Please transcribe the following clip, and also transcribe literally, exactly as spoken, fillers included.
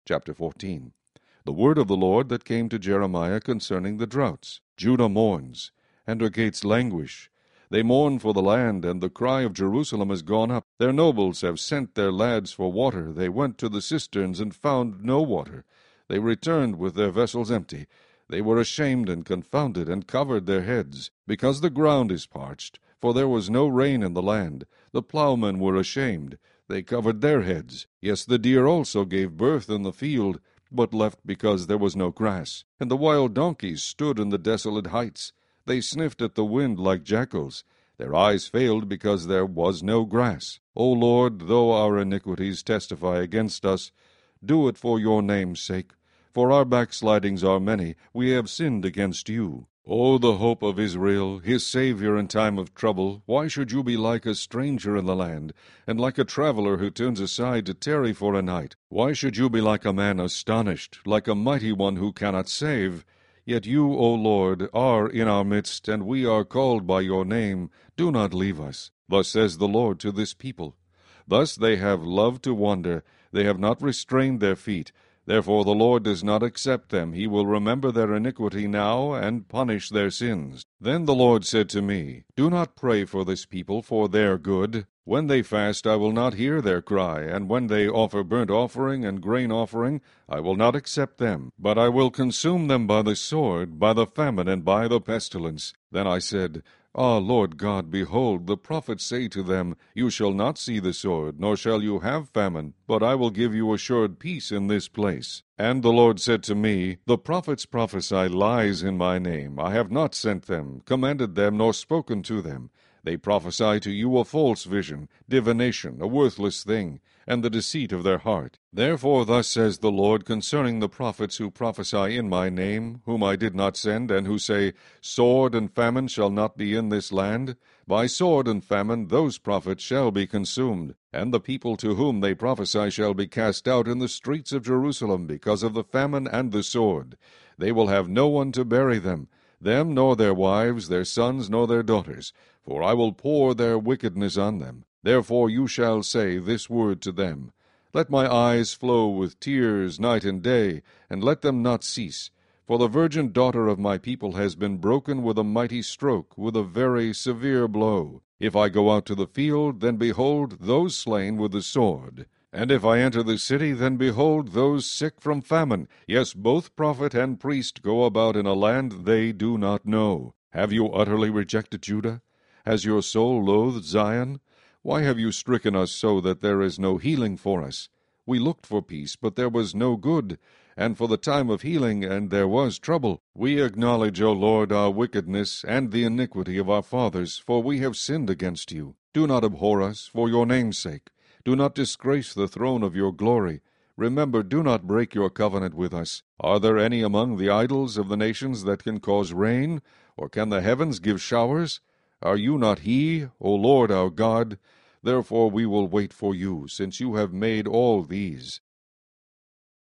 Chapter fourteen. The word of the Lord that came to Jeremiah concerning the droughts. Judah mourns, and her gates languish. They mourn for the land, and the cry of Jerusalem is gone up. Their nobles have sent their lads for water. They went to the cisterns and found no water. They returned with their vessels empty. They were ashamed and confounded, and covered their heads, because the ground is parched, for there was no rain in the land. The plowmen were ashamed. They covered their heads. Yes, the deer also gave birth in the field, but left because there was no grass. And the wild donkeys stood in the desolate heights. They sniffed at the wind like jackals. Their eyes failed because there was no grass. O Lord, though our iniquities testify against us, do it for your name's sake. For our backslidings are many. We have sinned against you. O the hope of Israel, his Savior in time of trouble, why should you be like a stranger in the land, and like a traveler who turns aside to tarry for a night? Why should you be like a man astonished, like a mighty one who cannot save? Yet you, O Lord, are in our midst, and we are called by your name. Do not leave us. Thus says the Lord to this people. Thus they have loved to wander, they have not restrained their feet. Therefore the Lord does not accept them. He will remember their iniquity now, and punish their sins. Then the Lord said to me, Do not pray for this people for their good. When they fast, I will not hear their cry, and when they offer burnt offering and grain offering, I will not accept them. But I will consume them by the sword, by the famine, and by the pestilence. Then I said, Ah, Lord God, behold, the prophets say to them, You shall not see the sword, nor shall you have famine, but I will give you assured peace in this place. And the Lord said to me, The prophets prophesy lies in my name. I have not sent them, commanded them, nor spoken to them. They prophesy to you a false vision, divination, a worthless thing, and the deceit of their heart. Therefore thus says the Lord concerning the prophets who prophesy in my name, whom I did not send, and who say, Sword and famine shall not be in this land. By sword and famine those prophets shall be consumed, and the people to whom they prophesy shall be cast out in the streets of Jerusalem because of the famine and the sword. They will have no one to bury them, them nor their wives, their sons nor their daughters, for I will pour their wickedness on them. Therefore you shall say this word to them, Let my eyes flow with tears night and day, and let them not cease. For the virgin daughter of my people has been broken with a mighty stroke, with a very severe blow. If I go out to the field, then behold, those slain with the sword. And if I enter the city, then behold, those sick from famine. Yes, both prophet and priest go about in a land they do not know. Have you utterly rejected Judah? Has your soul loathed Zion? Why have you stricken us so that there is no healing for us? We looked for peace, but there was no good, and for the time of healing, and there was trouble. We acknowledge, O Lord, our wickedness, and the iniquity of our fathers, for we have sinned against you. Do not abhor us, for your name's sake. Do not disgrace the throne of your glory. Remember, do not break your covenant with us. Are there any among the idols of the nations that can cause rain, or can the heavens give showers? Are you not he, O Lord our God? Therefore we will wait for you, since you have made all these.